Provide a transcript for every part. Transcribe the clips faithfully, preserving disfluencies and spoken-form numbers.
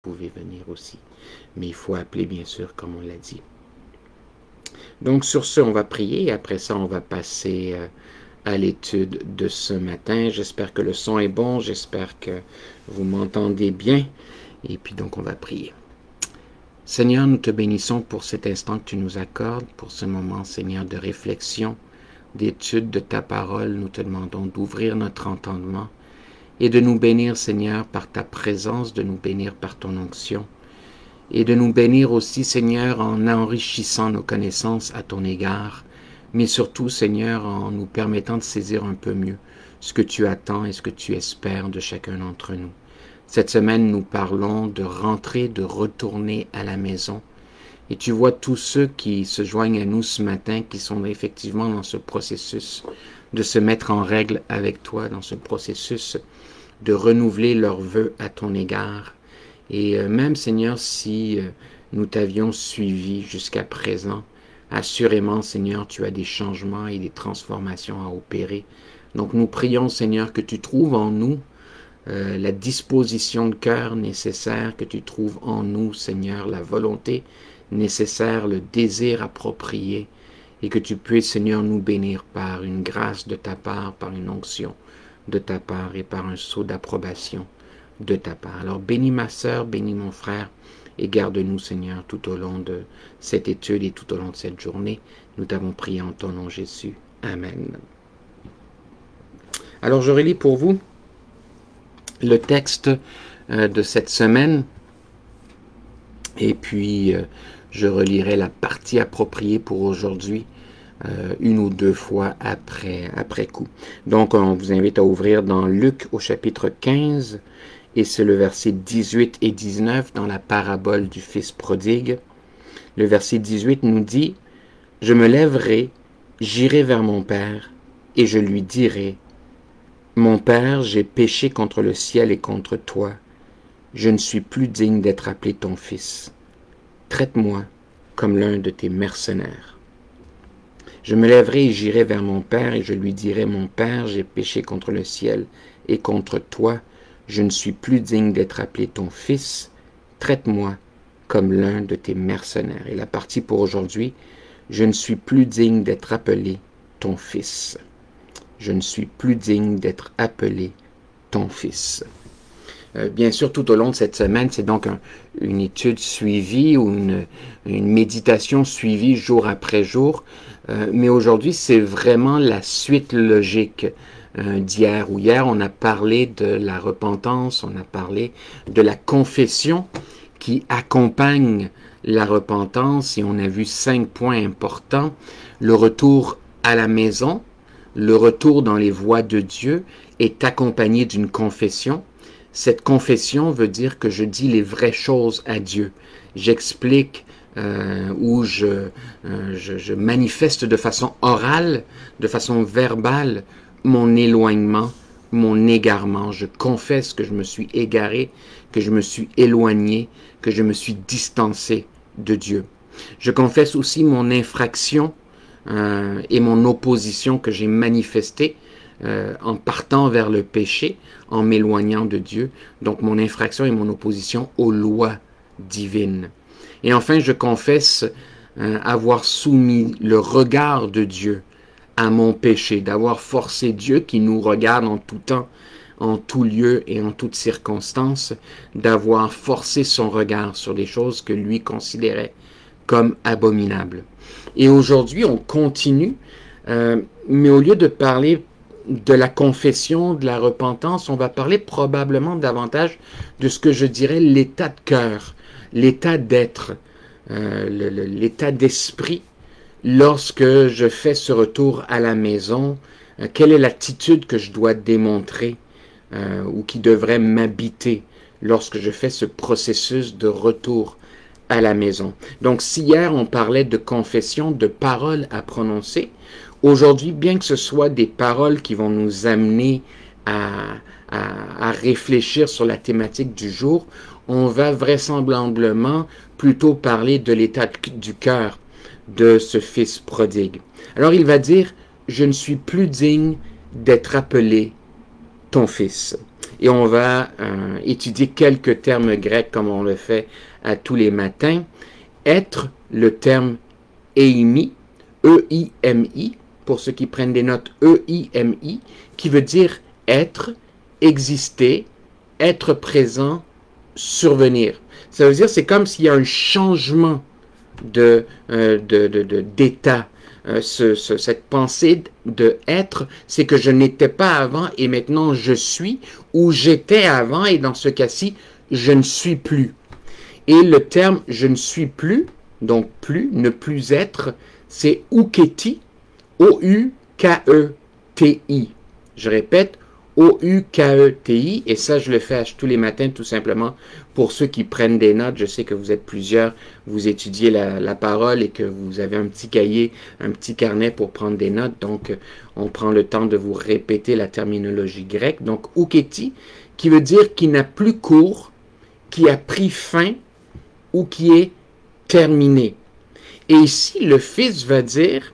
vous pouvez venir aussi. Mais il faut appeler, bien sûr, comme on l'a dit. Donc, sur ce, on va prier et après ça, on va passer euh, à l'étude de ce matin. J'espère que le son est bon, j'espère que vous m'entendez bien. Et puis donc, on va prier. Seigneur, nous te bénissons pour cet instant que tu nous accordes, pour ce moment, Seigneur, de réflexion, d'étude de ta parole. Nous te demandons d'ouvrir notre entendement et de nous bénir, Seigneur, par ta présence, de nous bénir par ton onction et de nous bénir aussi, Seigneur, en enrichissant nos connaissances à ton égard, mais surtout, Seigneur, en nous permettant de saisir un peu mieux ce que tu attends et ce que tu espères de chacun d'entre nous. Cette semaine, nous parlons de rentrer, de retourner à la maison. Et tu vois tous ceux qui se joignent à nous ce matin, qui sont effectivement dans ce processus de se mettre en règle avec toi, dans ce processus de renouveler leurs vœux à ton égard. Et même, Seigneur, si nous t'avions suivi jusqu'à présent, assurément, Seigneur, tu as des changements et des transformations à opérer. Donc nous prions, Seigneur, que tu trouves en nous euh, la disposition de cœur nécessaire, que tu trouves en nous, Seigneur, la volonté nécessaire, le désir approprié, et que tu puisses, Seigneur, nous bénir par une grâce de ta part, par une onction de ta part et par un sceau d'approbation de ta part. Alors bénis ma sœur, bénis mon frère, et garde-nous, Seigneur, tout au long de cette étude et tout au long de cette journée. Nous t'avons prié en ton nom, Jésus. Amen. Alors, je relis pour vous le texte euh, de cette semaine, et puis euh, je relirai la partie appropriée pour aujourd'hui, euh, une ou deux fois après, après coup. Donc, on vous invite à ouvrir dans Luc au chapitre quinze, et c'est le verset dix-huit et dix-neuf dans la parabole du fils prodigue. Le verset dix-huit nous dit « Je me lèverai, j'irai vers mon père, et je lui dirai, mon père, j'ai péché contre le ciel et contre toi. Je ne suis plus digne d'être appelé ton fils. Traite-moi comme l'un de tes mercenaires. Je me lèverai et j'irai vers mon père, et je lui dirai, mon père, j'ai péché contre le ciel et contre toi. Je ne suis plus digne d'être appelé ton fils. Traite-moi comme l'un de tes mercenaires. » Et la partie pour aujourd'hui, je ne suis plus digne d'être appelé ton fils. Je ne suis plus digne d'être appelé ton fils. Euh, bien sûr, tout au long de cette semaine, c'est donc un, une étude suivie ou une, une méditation suivie jour après jour. Euh, mais aujourd'hui, c'est vraiment la suite logique euh, d'hier. Où hier, on a parlé de la repentance, on a parlé de la confession qui accompagne la repentance. Et on a vu cinq points importants. Le retour à la maison, le retour dans les voies de Dieu est accompagné d'une confession. Cette confession veut dire que je dis les vraies choses à Dieu. J'explique euh, ou je, euh, je, je manifeste de façon orale, de façon verbale, mon éloignement, mon égarement. Je confesse que je me suis égaré, que je me suis éloigné, que je me suis distancé de Dieu. Je confesse aussi mon infraction euh, et mon opposition que j'ai manifestée Euh, en partant vers le péché, en m'éloignant de Dieu, donc mon infraction et mon opposition aux lois divines. Et enfin, je confesse euh, avoir soumis le regard de Dieu à mon péché, d'avoir forcé Dieu qui nous regarde en tout temps, en tout lieu et en toutes circonstances, d'avoir forcé son regard sur des choses que lui considérait comme abominables. Et aujourd'hui, on continue, euh, mais au lieu de parler de la confession, de la repentance, on va parler probablement davantage de ce que je dirais l'état de cœur, l'état d'être, euh, le, le, l'état d'esprit lorsque je fais ce retour à la maison. Euh, quelle est l'attitude que je dois démontrer euh, ou qui devrait m'habiter lorsque je fais ce processus de retour à la maison. Donc, si hier on parlait de confession, de paroles à prononcer, aujourd'hui, bien que ce soit des paroles qui vont nous amener à, à, à réfléchir sur la thématique du jour, on va vraisemblablement plutôt parler de l'état du cœur de ce fils prodigue. Alors il va dire, je ne suis plus digne d'être appelé ton fils. et on va euh, étudier quelques termes grecs comme on le fait à tous les matins. Être, le terme eimi, E I M I, pour ceux qui prennent des notes, E I M I, qui veut dire être, exister, être présent, survenir. Ça veut dire c'est comme s'il y a un changement de, euh, de, de, de, d'état. Euh, ce, ce, cette pensée de être, c'est que je n'étais pas avant et maintenant je suis, ou j'étais avant et dans ce cas-ci, je ne suis plus. Et le terme je ne suis plus, donc plus, ne plus être, c'est uketi, O U K E T I. Je répète, O U K E T I, et ça je le fais tous les matins tout simplement pour ceux qui prennent des notes. Je sais que vous êtes plusieurs, vous étudiez la, la parole et que vous avez un petit cahier, un petit carnet pour prendre des notes, donc on prend le temps de vous répéter la terminologie grecque. Donc uketi, qui veut dire qui n'a plus cours, qui a pris fin ou qui est terminé. Et ici le Fils va dire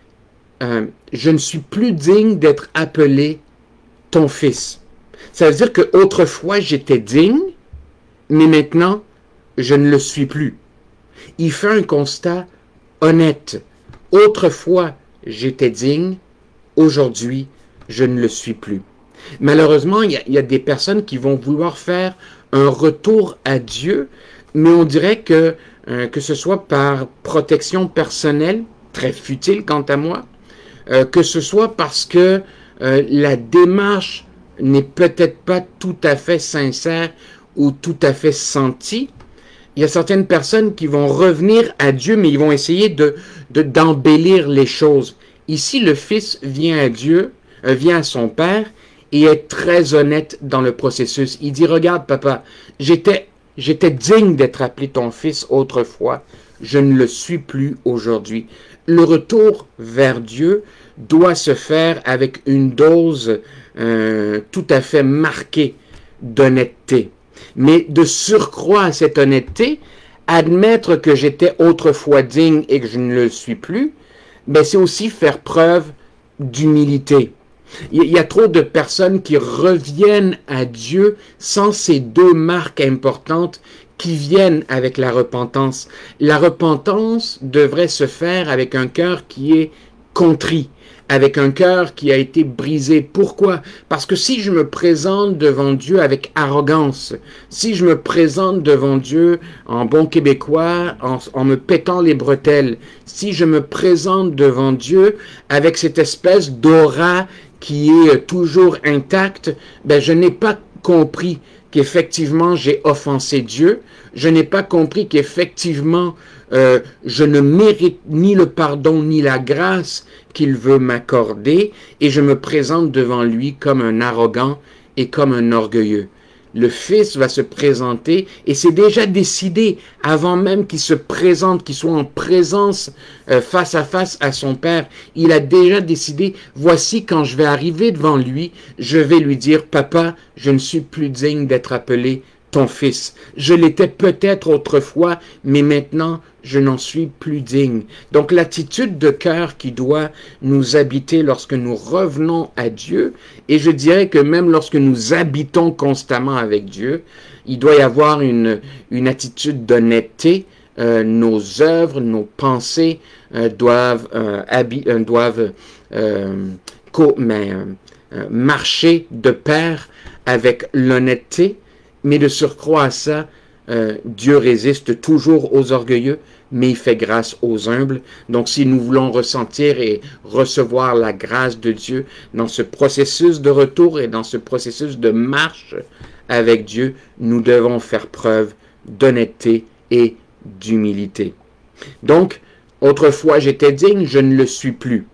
euh, je ne suis plus digne d'être appelé ton fils. Ça veut dire qu'autrefois j'étais digne, mais maintenant je ne le suis plus. Il fait un constat honnête. Autrefois j'étais digne, aujourd'hui je ne le suis plus. Malheureusement, il y a, il y a des personnes qui vont vouloir faire un retour à Dieu, mais on dirait que, euh, que ce soit par protection personnelle, très futile quant à moi, euh, que ce soit parce que Euh, la démarche n'est peut-être pas tout à fait sincère ou tout à fait sentie. Il y a certaines personnes qui vont revenir à Dieu, mais ils vont essayer de, de, d'embellir les choses. Ici, le Fils vient à Dieu, euh, vient à son Père et est très honnête dans le processus. Il dit, regarde papa, j'étais, j'étais digne d'être appelé ton fils autrefois, je ne le suis plus aujourd'hui. Le retour vers Dieu doit se faire avec une dose euh, tout à fait marquée d'honnêteté. Mais de surcroît à cette honnêteté, admettre que j'étais autrefois digne et que je ne le suis plus, ben c'est aussi faire preuve d'humilité. Il y a trop de personnes qui reviennent à Dieu sans ces deux marques importantes qui viennent avec la repentance. La repentance devrait se faire avec un cœur qui est contrit, avec un cœur qui a été brisé. Pourquoi? Parce que si je me présente devant Dieu avec arrogance, si je me présente devant Dieu en bon québécois, en, en me pétant les bretelles, si je me présente devant Dieu avec cette espèce d'aura qui est toujours intacte, ben je n'ai pas compris qu'effectivement j'ai offensé Dieu, je n'ai pas compris qu'effectivement euh, je ne mérite ni le pardon ni la grâce qu'il veut m'accorder, et je me présente devant lui comme un arrogant et comme un orgueilleux. Le Fils va se présenter, et c'est déjà décidé, avant même qu'il se présente, qu'il soit en présence euh, face à face à son Père. Il a déjà décidé, voici quand je vais arriver devant lui, je vais lui dire, papa, je ne suis plus digne d'être appelé ton fils. Je l'étais peut-être autrefois, mais maintenant, je n'en suis plus digne. Donc l'attitude de cœur qui doit nous habiter lorsque nous revenons à Dieu, et je dirais que même lorsque nous habitons constamment avec Dieu, il doit y avoir une, une attitude d'honnêteté. Euh, nos œuvres, nos pensées euh, doivent, euh, habi- euh, doivent euh, co- mais, euh, marcher de pair avec l'honnêteté. Mais de surcroît à ça, euh, Dieu résiste toujours aux orgueilleux, mais il fait grâce aux humbles. Donc si nous voulons ressentir et recevoir la grâce de Dieu dans ce processus de retour et dans ce processus de marche avec Dieu, nous devons faire preuve d'honnêteté et d'humilité. Donc, autrefois j'étais digne, je ne le suis plus.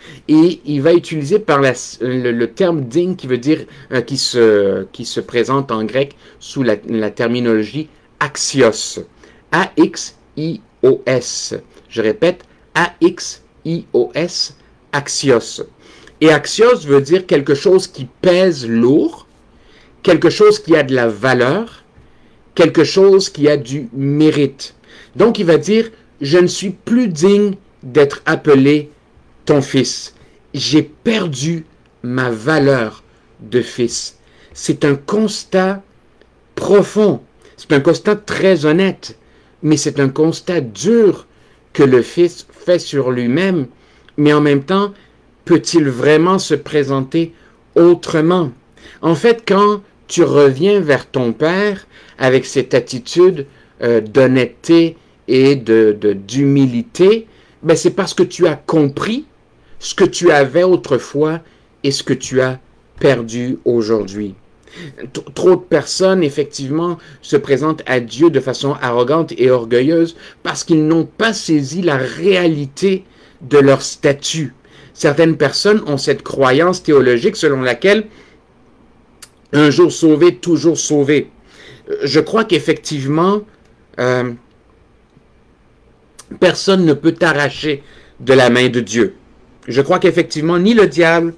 Et il va utiliser par la, le, le terme digne qui veut dire, euh, qui, se, qui se présente en grec sous la, la terminologie axios. A X I O S. Je répète, A X I O S, axios. Et axios veut dire quelque chose qui pèse lourd, quelque chose qui a de la valeur, quelque chose qui a du mérite. Donc il va dire, je ne suis plus digne d'être appelé ton fils. J'ai perdu ma valeur de fils. c'est un constat profond. C'est un constat très honnête, mais c'est un constat dur que le Fils fait sur lui-même. Mais en même temps, peut-il vraiment se présenter autrement? En fait, quand tu reviens vers ton Père avec cette attitude euh, d'honnêteté et de, de, d'humilité, ben c'est parce que tu as compris ce que tu avais autrefois et ce que tu as perdu aujourd'hui. Trop de personnes, effectivement, se présentent à Dieu de façon arrogante et orgueilleuse parce qu'ils n'ont pas saisi la réalité de leur statut. Certaines personnes ont cette croyance théologique selon laquelle un jour sauvé, toujours sauvé. Je crois qu'effectivement, euh, personne ne peut t'arracher de la main de Dieu. Je crois qu'effectivement, ni le diable,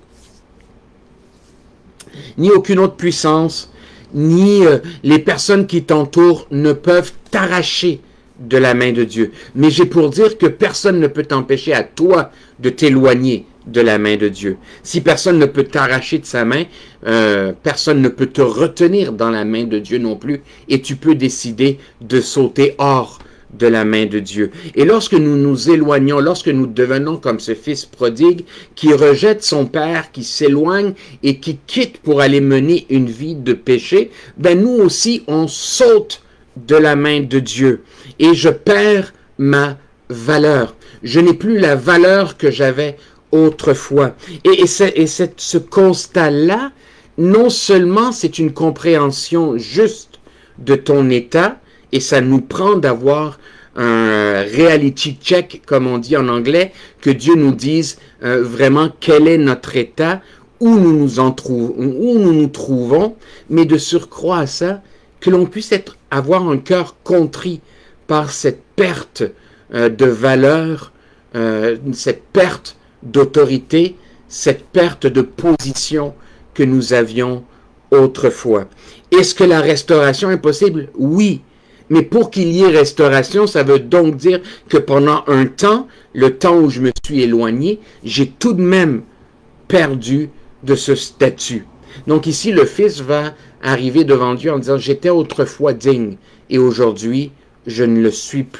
ni aucune autre puissance, ni euh, les personnes qui t'entourent ne peuvent t'arracher de la main de Dieu. Mais j'ai pour dire que personne ne peut t'empêcher à toi de t'éloigner de la main de Dieu. Si personne ne peut t'arracher de sa main, euh, personne ne peut te retenir dans la main de Dieu non plus, et tu peux décider de sauter hors de la main de Dieu. Et lorsque nous nous éloignons, lorsque nous devenons comme ce fils prodigue qui rejette son père, qui s'éloigne et qui quitte pour aller mener une vie de péché, ben nous aussi on saute de la main de Dieu et je perds ma valeur. Je n'ai plus la valeur que j'avais autrefois. Et, et, c'est, et c'est, ce constat-là, non seulement c'est une compréhension juste de ton état, et ça nous prend d'avoir un reality check, comme on dit en anglais, que Dieu nous dise euh, vraiment quel est notre état, où nous nous, en trouvons, où nous nous trouvons, mais de surcroît à ça, que l'on puisse être, avoir un cœur contrit par cette perte euh, de valeur, euh, cette perte d'autorité, cette perte de position que nous avions autrefois. Est-ce que la restauration est possible? Oui. Mais pour qu'il y ait restauration, ça veut donc dire que pendant un temps, le temps où je me suis éloigné, j'ai tout de même perdu de ce statut. Donc ici, le Fils va arriver devant Dieu en disant « J'étais autrefois digne et aujourd'hui, je ne le suis plus. »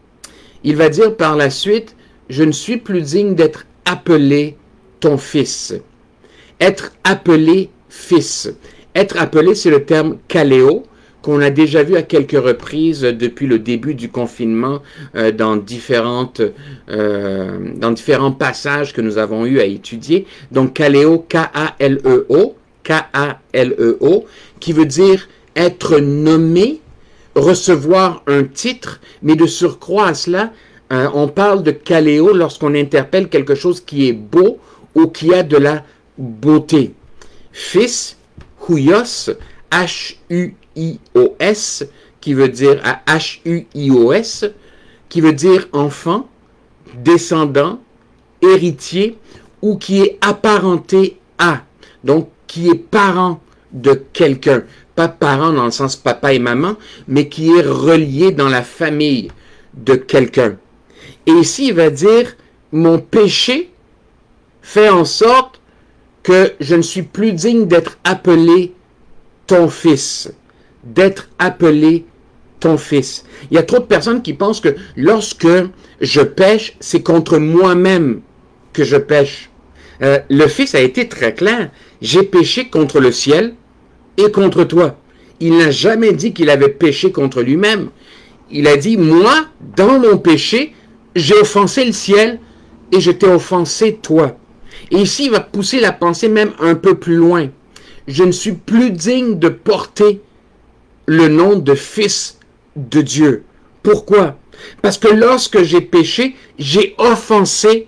Il va dire par la suite « Je ne suis plus digne d'être appelé ton fils. » Être appelé fils. Être appelé, c'est le terme « kaléo », qu'on a déjà vu à quelques reprises depuis le début du confinement euh, dans, différentes, euh, dans différents passages que nous avons eu à étudier. Donc, kaléo, K A L E O, K A L E O, qui veut dire être nommé, recevoir un titre, mais de surcroît à cela, euh, on parle de kaléo lorsqu'on interpelle quelque chose qui est beau ou qui a de la beauté. Fils, huios, H U I O S, qui veut dire à H U I O S, qui veut dire enfant, descendant, héritier, ou qui est apparenté à, donc qui est parent de quelqu'un. Pas parent dans le sens papa et maman, mais qui est relié dans la famille de quelqu'un. Et ici, il va dire, mon péché fait en sorte que je ne suis plus digne d'être appelé ton fils. D'être appelé ton fils. Il y a trop de personnes qui pensent que lorsque je pêche, c'est contre moi-même que je pêche. Euh, le Fils a été très clair. J'ai péché contre le ciel et contre toi. Il n'a jamais dit qu'il avait péché contre lui-même. Il a dit, moi, dans mon péché, j'ai offensé le ciel et je t'ai offensé toi. Et ici, il va pousser la pensée même un peu plus loin. Je ne suis plus digne de porter le nom de fils de Dieu. Pourquoi? Parce que lorsque j'ai péché, j'ai offensé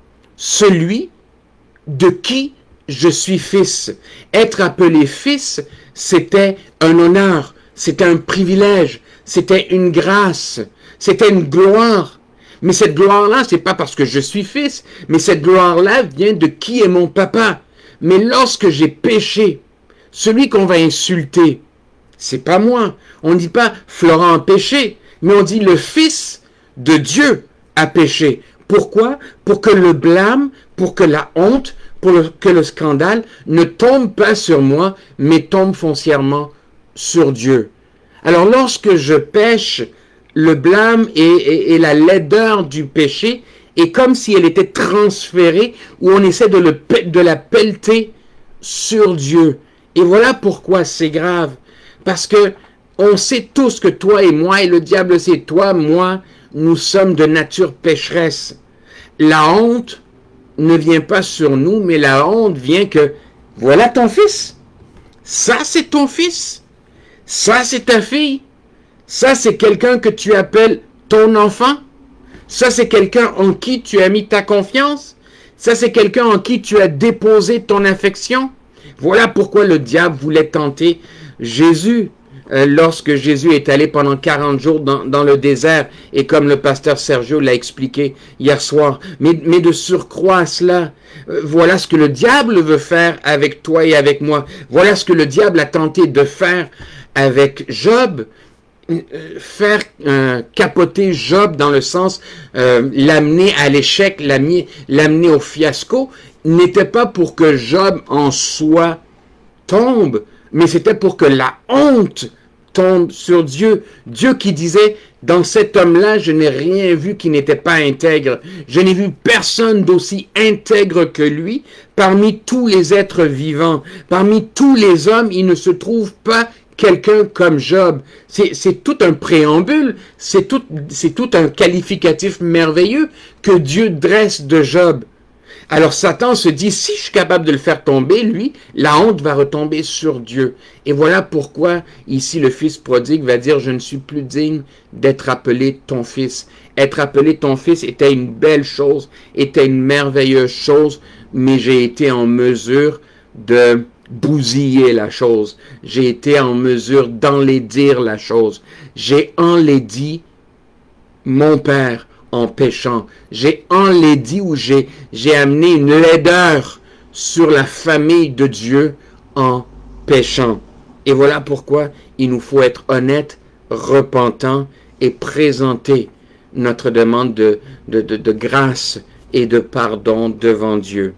celui de qui je suis fils. Être appelé fils, c'était un honneur, c'était un privilège, c'était une grâce, c'était une gloire. Mais cette gloire-là, c'est pas parce que je suis fils, mais cette gloire-là vient de qui est mon papa. Mais lorsque j'ai péché, celui qu'on va insulter, c'est pas moi. On ne dit pas Florent a péché, mais on dit le Fils de Dieu a péché. Pourquoi? Pour que le blâme, pour que la honte, pour le, que le scandale ne tombe pas sur moi, mais tombe foncièrement sur Dieu. Alors lorsque je pêche, le blâme et, et, et la laideur du péché est comme si elle était transférée, ou on essaie de, le, de la pelleter sur Dieu. Et voilà pourquoi c'est grave. Parce que on sait tous que toi et moi, et le diable sait, toi, moi, nous sommes de nature pécheresse. La honte ne vient pas sur nous, mais la honte vient que, voilà ton fils. Ça, c'est ton fils. Ça, c'est ta fille. Ça, c'est quelqu'un que tu appelles ton enfant. Ça, c'est quelqu'un en qui tu as mis ta confiance. Ça, c'est quelqu'un en qui tu as déposé ton affection. Voilà pourquoi le diable voulait tenter Jésus. Euh, lorsque Jésus est allé pendant quarante jours dans, dans le désert, et comme le pasteur Sergio l'a expliqué hier soir, mais, mais de surcroît à cela, euh, voilà ce que le diable veut faire avec toi et avec moi. Voilà ce que le diable a tenté de faire avec Job, euh, faire euh, capoter Job dans le sens, euh, l'amener à l'échec, l'amener au fiasco, n'était pas pour que Job en soi tombe, mais c'était pour que la honte tombe sur Dieu. Dieu qui disait, dans cet homme-là, je n'ai rien vu qui n'était pas intègre. Je n'ai vu personne d'aussi intègre que lui. Parmi tous les êtres vivants, parmi tous les hommes, il ne se trouve pas quelqu'un comme Job. C'est tout un préambule, c'est tout, c'est tout un qualificatif merveilleux que Dieu dresse de Job. Alors Satan se dit, si je suis capable de le faire tomber, lui, la honte va retomber sur Dieu. Et voilà pourquoi ici le fils prodigue va dire, je ne suis plus digne d'être appelé ton fils. Être appelé ton fils était une belle chose, était une merveilleuse chose, mais j'ai été en mesure de bousiller la chose. J'ai été en mesure d'enlaidir la chose. J'ai enlaidi mon père en péchant. J'ai enlaidi ou j'ai amené une laideur sur la famille de Dieu en péchant. Et voilà pourquoi il nous faut être honnête, repentant et présenter notre demande de, de, de, de grâce et de pardon devant Dieu.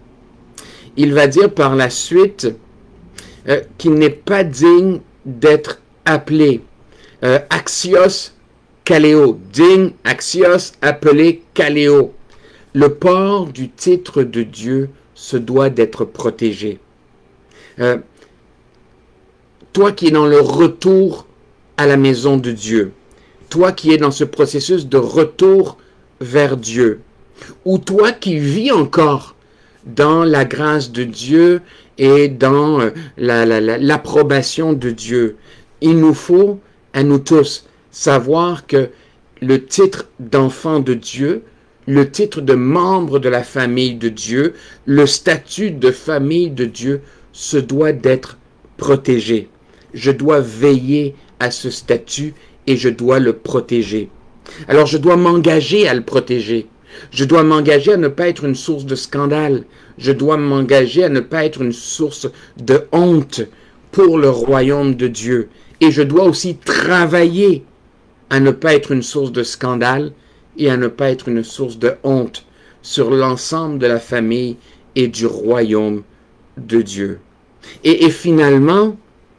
Il va dire par la suite euh, qu'il n'est pas digne d'être appelé. Euh, axios Kaléo, digne, axios, appelé Kaléo. Le port du titre de Dieu se doit d'être protégé. Euh, toi qui es dans le retour à la maison de Dieu, toi qui es dans ce processus de retour vers Dieu, ou toi qui vis encore dans la grâce de Dieu et dans euh, la, la, la, l'approbation de Dieu, il nous faut, à nous tous, savoir que le titre d'enfant de Dieu, le titre de membre de la famille de Dieu, le statut de famille de Dieu se doit d'être protégé. Je dois veiller à ce statut et je dois le protéger. Alors je dois m'engager à le protéger. Je dois m'engager à ne pas être une source de scandale. Je dois m'engager à ne pas être une source de honte pour le royaume de Dieu. Et je dois aussi travailler à ne pas être une source de scandale et à ne pas être une source de honte sur l'ensemble de la famille et du royaume de Dieu. Et, et finalement,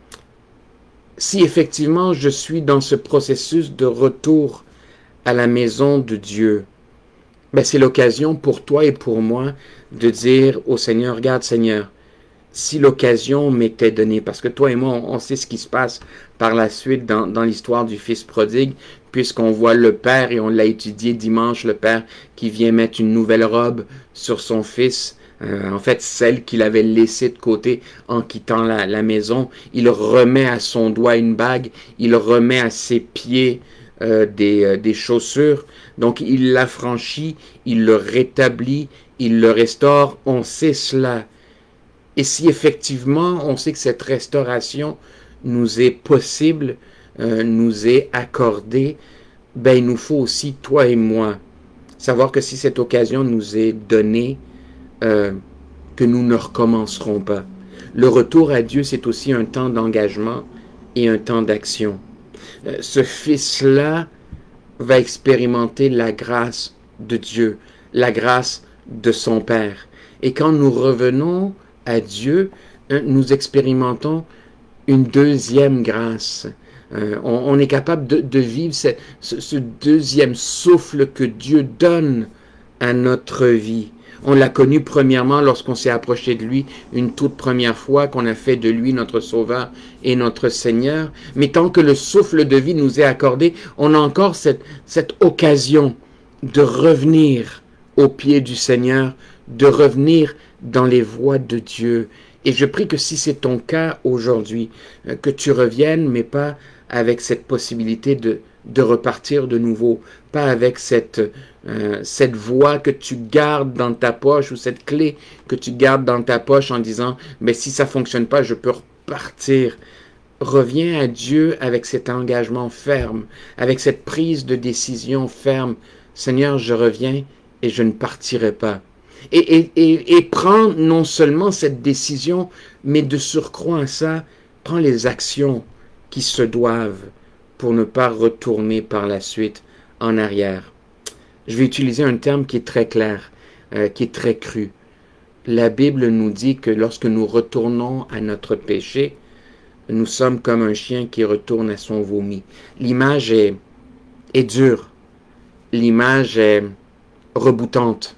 si effectivement je suis dans ce processus de retour à la maison de Dieu, ben c'est l'occasion pour toi et pour moi de dire au Seigneur, regarde Seigneur, si l'occasion m'était donnée, parce que toi et moi, on, on sait ce qui se passe par la suite dans, dans l'histoire du fils prodigue, puisqu'on voit le père, et on l'a étudié dimanche, le père qui vient mettre une nouvelle robe sur son fils, euh, en fait celle qu'il avait laissée de côté en quittant la, la maison, il remet à son doigt une bague, il remet à ses pieds euh, des, euh, des chaussures, donc il l'affranchit, il le rétablit, il le restaure, on sait cela. Et si effectivement on sait que cette restauration nous est possible, euh, nous est accordée, ben il nous faut aussi, toi et moi, savoir que si cette occasion nous est donnée, euh, que nous ne recommencerons pas. Le retour à Dieu, c'est aussi un temps d'engagement et un temps d'action. Euh, ce fils-là va expérimenter la grâce de Dieu, la grâce de son Père. Et quand nous revenons à Dieu, nous expérimentons une deuxième grâce. Euh, on, on est capable de, de vivre ce, ce, ce deuxième souffle que Dieu donne à notre vie. On l'a connu premièrement lorsqu'on s'est approché de lui une toute première fois, qu'on a fait de lui notre Sauveur et notre Seigneur. Mais tant que le souffle de vie nous est accordé, on a encore cette, cette occasion de revenir aux pieds du Seigneur, de revenir dans les voies de Dieu. Et je prie que si c'est ton cas aujourd'hui, que tu reviennes, mais pas avec cette possibilité de, de repartir de nouveau, pas avec cette, euh, cette voix que tu gardes dans ta poche ou cette clé que tu gardes dans ta poche en disant « mais si ça ne fonctionne pas, je peux repartir ». Reviens à Dieu avec cet engagement ferme, avec cette prise de décision ferme. Seigneur, je reviens et je ne partirai pas. Et, et, et, et prends non seulement cette décision, mais de surcroît à ça, prends les actions qui se doivent pour ne pas retourner par la suite en arrière. Je vais utiliser un terme qui est très clair, euh, qui est très cru. La Bible nous dit que lorsque nous retournons à notre péché, nous sommes comme un chien qui retourne à son vomi. L'image est, est dure, l'image est reboutante,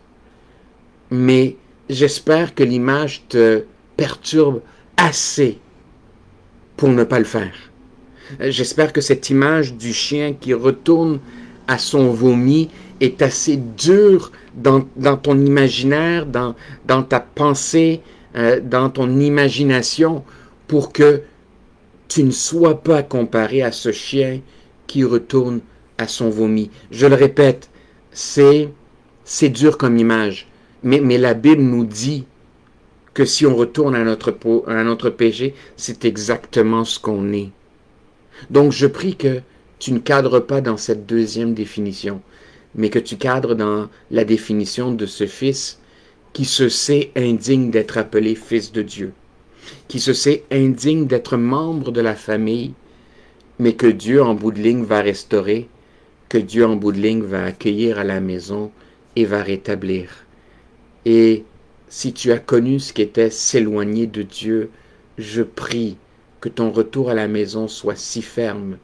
mais j'espère que l'image te perturbe assez pour ne pas le faire. J'espère que cette image du chien qui retourne à son vomi est assez dure dans, dans ton imaginaire, dans, dans ta pensée, euh, dans ton imagination, pour que tu ne sois pas comparé à ce chien qui retourne à son vomi. Je le répète, c'est, c'est dur comme image, mais, mais la Bible nous dit que si on retourne à notre, à notre péché, c'est exactement ce qu'on est. Donc je prie que tu ne cadres pas dans cette deuxième définition, mais que tu cadres dans la définition de ce fils qui se sait indigne d'être appelé fils de Dieu, qui se sait indigne d'être membre de la famille, mais que Dieu en bout de ligne va restaurer, que Dieu en bout de ligne va accueillir à la maison et va rétablir. Et si tu as connu ce qu'était s'éloigner de Dieu, je prie que ton retour à la maison soit si ferme,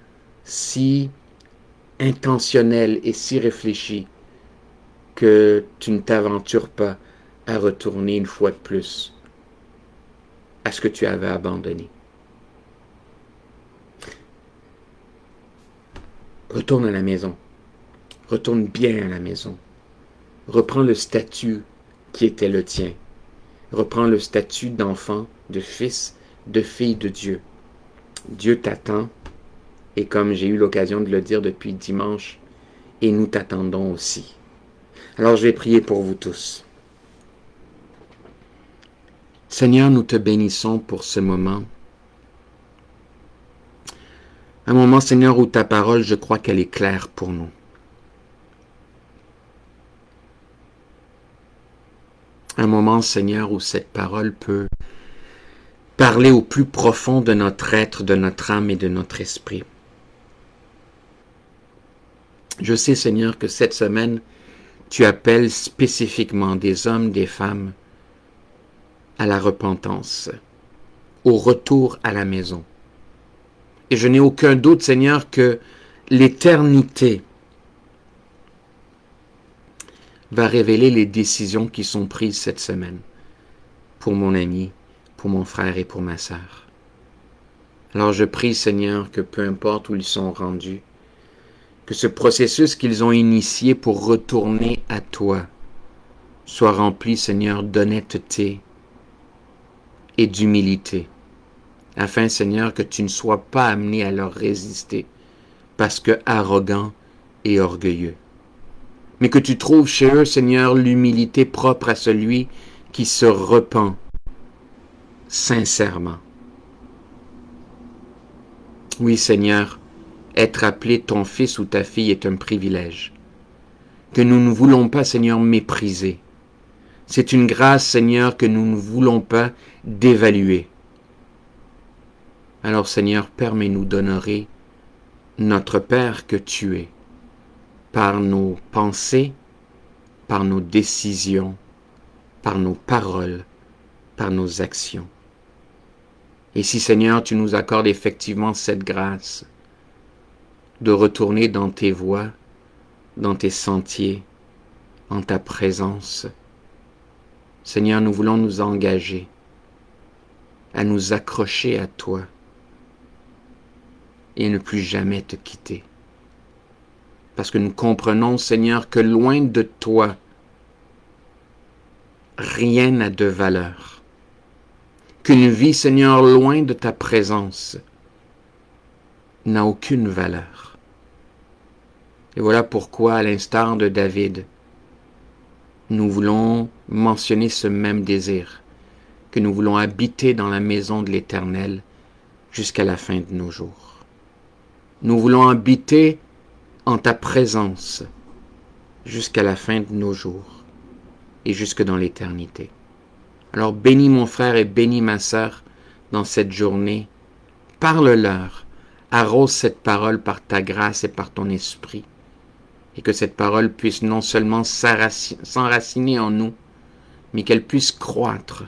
si intentionnel et si réfléchi que tu ne t'aventures pas à retourner une fois de plus à ce que tu avais abandonné. Retourne à la maison. Retourne bien à la maison. Reprends le statut qui était le tien. Reprends le statut d'enfant, de fils, de fille de Dieu. Dieu t'attend, et comme j'ai eu l'occasion de le dire depuis dimanche, et nous t'attendons aussi. Alors je vais prier pour vous tous. Seigneur, nous te bénissons pour ce moment. Un moment, Seigneur, où ta parole, je crois qu'elle est claire pour nous. Un moment, Seigneur, où cette parole peut parler au plus profond de notre être, de notre âme et de notre esprit. Je sais, Seigneur, que cette semaine, tu appelles spécifiquement des hommes, des femmes à la repentance, au retour à la maison. Et je n'ai aucun doute, Seigneur, que l'éternité va révéler les décisions qui sont prises cette semaine pour mon ami, pour mon frère et pour ma sœur. Alors je prie, Seigneur, que peu importe où ils sont rendus, que ce processus qu'ils ont initié pour retourner à toi soit rempli, Seigneur, d'honnêteté et d'humilité, afin, Seigneur, que tu ne sois pas amené à leur résister, parce que arrogant et orgueilleux. Mais que tu trouves chez eux, Seigneur, l'humilité propre à celui qui se repent sincèrement. Oui, Seigneur, être appelé ton fils ou ta fille est un privilège, que nous ne voulons pas, Seigneur, mépriser. C'est une grâce, Seigneur, que nous ne voulons pas dévaluer. Alors, Seigneur, permets-nous d'honorer notre Père que tu es, par nos pensées, par nos décisions, par nos paroles, par nos actions. Et si, Seigneur, tu nous accordes effectivement cette grâce de retourner dans tes voies, dans tes sentiers, en ta présence, Seigneur, nous voulons nous engager à nous accrocher à toi et ne plus jamais te quitter. Parce que nous comprenons, Seigneur, que loin de toi, rien n'a de valeur. Qu'une vie, Seigneur, loin de ta présence n'a aucune valeur. Et voilà pourquoi, à l'instar de David, nous voulons mentionner ce même désir, que nous voulons habiter dans la maison de l'Éternel jusqu'à la fin de nos jours. Nous voulons habiter en ta présence jusqu'à la fin de nos jours et jusque dans l'éternité. Alors bénis mon frère et bénis ma sœur dans cette journée. Parle-leur, arrose cette parole par ta grâce et par ton esprit, et que cette parole puisse non seulement s'enraciner en nous, mais qu'elle puisse croître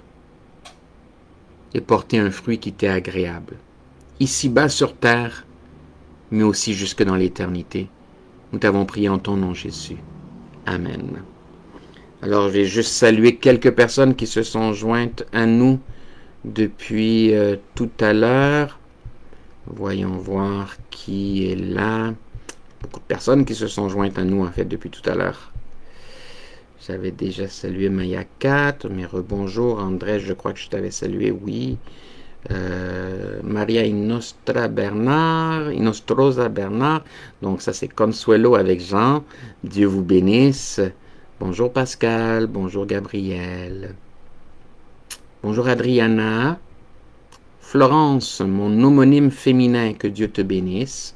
et porter un fruit qui t'est agréable, ici-bas sur terre, mais aussi jusque dans l'éternité. Nous t'avons prié en ton nom, Jésus. Amen. Alors, je vais juste saluer quelques personnes qui se sont jointes à nous depuis euh, tout à l'heure. Voyons voir qui est là. Beaucoup de personnes qui se sont jointes à nous, en fait, depuis tout à l'heure. J'avais déjà salué Maya quatre, mais rebonjour. André, je crois que je t'avais salué, oui. Euh, Maria Inostra Bernard, Inostrosa Bernard, donc ça c'est Consuelo avec Jean, Dieu vous bénisse. Bonjour Pascal, bonjour Gabriel, bonjour Adriana, Florence, mon homonyme féminin, que Dieu te bénisse.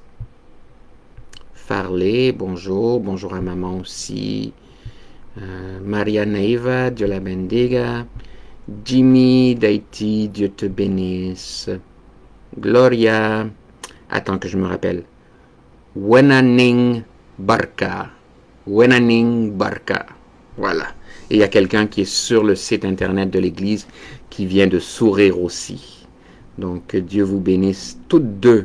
Farley, bonjour, bonjour à maman aussi. euh, Maria Neiva, Dieu la bendiga. Jimmy d'Haïti, Dieu te bénisse. Gloria, attends que je me rappelle. Wenaning Barka. Wenaning Barka. Voilà. Et il y a quelqu'un qui est sur le site internet de l'église qui vient de sourire aussi. Donc, que Dieu vous bénisse toutes deux.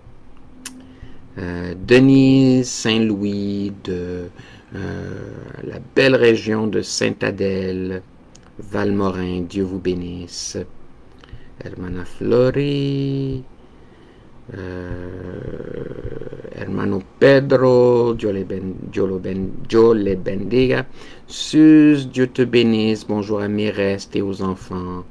Euh, Denise Saint-Louis de euh, la belle région de Sainte-Adèle. Valmorin, Dieu vous bénisse. Hermana Flori, euh, Hermano Pedro, Dieu le, ben, Dieu le, ben, Dieu le bendiga. Suze, Dieu te bénisse. Bonjour à Méreste et aux enfants.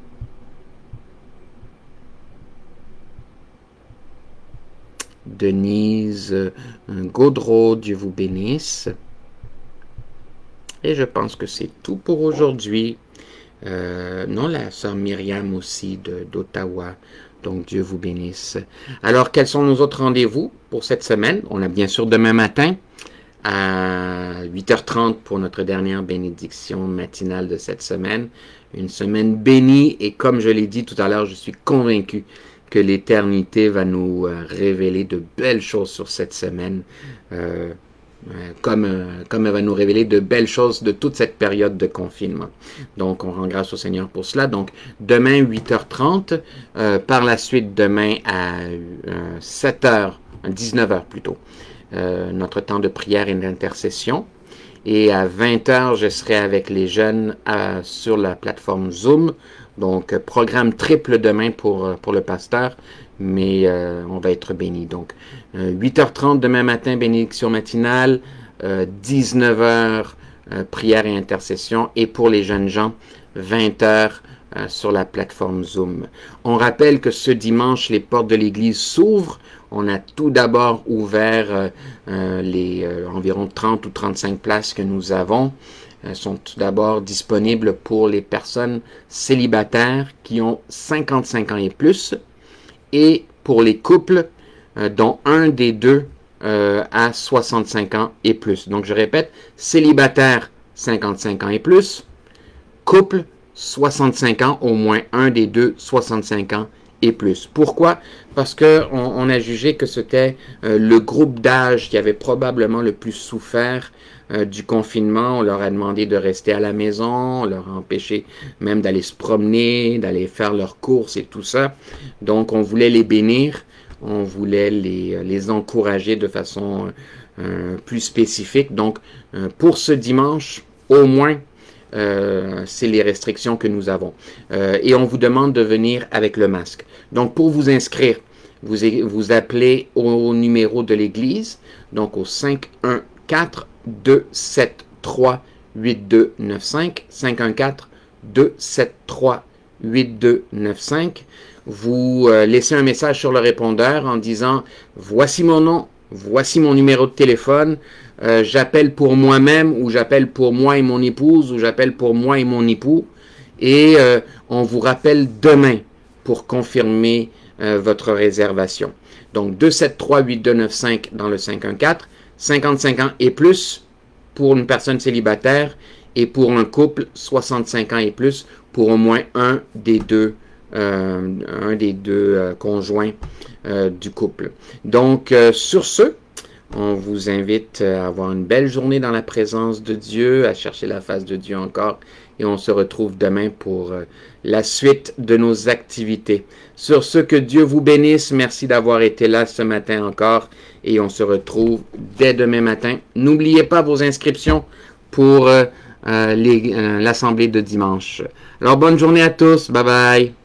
Denise euh, Gaudreau, Dieu vous bénisse. Et je pense que c'est tout pour aujourd'hui. Euh, non, la sœur Myriam aussi d'Ottawa. Donc, Dieu vous bénisse. Alors, quels sont nos autres rendez-vous pour cette semaine? On a bien sûr demain matin à huit heures trente pour notre dernière bénédiction matinale de cette semaine. Une semaine bénie et comme je l'ai dit tout à l'heure, je suis convaincu que l'éternité va nous révéler de belles choses sur cette semaine. Euh, Comme, euh, comme elle va nous révéler de belles choses de toute cette période de confinement. Donc, on rend grâce au Seigneur pour cela. Donc, demain, huit heures trente. Euh, par la suite, demain, à euh, sept heures, dix-neuf heures plutôt, euh, notre temps de prière et d'intercession. Et à vingt heures, je serai avec les jeunes euh, sur la plateforme Zoom. Donc, programme triple demain pour, pour le pasteur. Mais euh, on va être bénis. Donc, euh, huit heures trente demain matin, bénédiction matinale, euh, dix-neuf heures, euh, prière et intercession, et pour les jeunes gens, vingt heures euh, sur la plateforme Zoom. On rappelle que ce dimanche, les portes de l'église s'ouvrent. On a tout d'abord ouvert euh, euh, les euh, environ trente ou trente-cinq places que nous avons. Elles sont tout d'abord disponibles pour les personnes célibataires qui ont cinquante-cinq ans et plus, et pour les couples euh, dont un des deux euh, a soixante-cinq ans et plus. Donc, je répète, célibataire, cinquante-cinq ans et plus, couple, soixante-cinq ans, au moins un des deux, soixante-cinq ans et plus. Pourquoi? Parce qu'on on a jugé que c'était euh, le groupe d'âge qui avait probablement le plus souffert euh, du confinement. On leur a demandé de rester à la maison, on leur a empêché même d'aller se promener, d'aller faire leurs courses et tout ça. Donc on voulait les bénir, on voulait les, les encourager de façon euh, plus spécifique. Donc euh, pour ce dimanche, au moins, Euh, c'est les restrictions que nous avons. Euh, et on vous demande de venir avec le masque. Donc, pour vous inscrire, vous, vous appelez au numéro de l'Église, donc au cinq un quatre, deux sept trois, huit deux neuf cinq, cinq un quatre, deux sept trois, huit deux neuf cinq. Vous euh, laissez un message sur le répondeur en disant « Voici mon nom, voici mon numéro de téléphone, euh, j'appelle pour moi-même ou j'appelle pour moi et mon épouse ou j'appelle pour moi et mon époux et euh, on vous rappelle demain pour confirmer euh, votre réservation. » Donc deux sept trois, huit deux neuf cinq dans le cinq un quatre, cinquante-cinq ans et plus pour une personne célibataire et pour un couple soixante-cinq ans et plus pour au moins un des deux, euh, un des deux euh, conjoints euh, du couple. Donc euh, sur ce, on vous invite à avoir une belle journée dans la présence de Dieu, à chercher la face de Dieu encore, et on se retrouve demain pour la suite de nos activités. Sur ce, que Dieu vous bénisse. Merci d'avoir été là ce matin encore, et on se retrouve dès demain matin. N'oubliez pas vos inscriptions pour euh, euh, l'assemblée de dimanche. Alors, bonne journée à tous. Bye bye.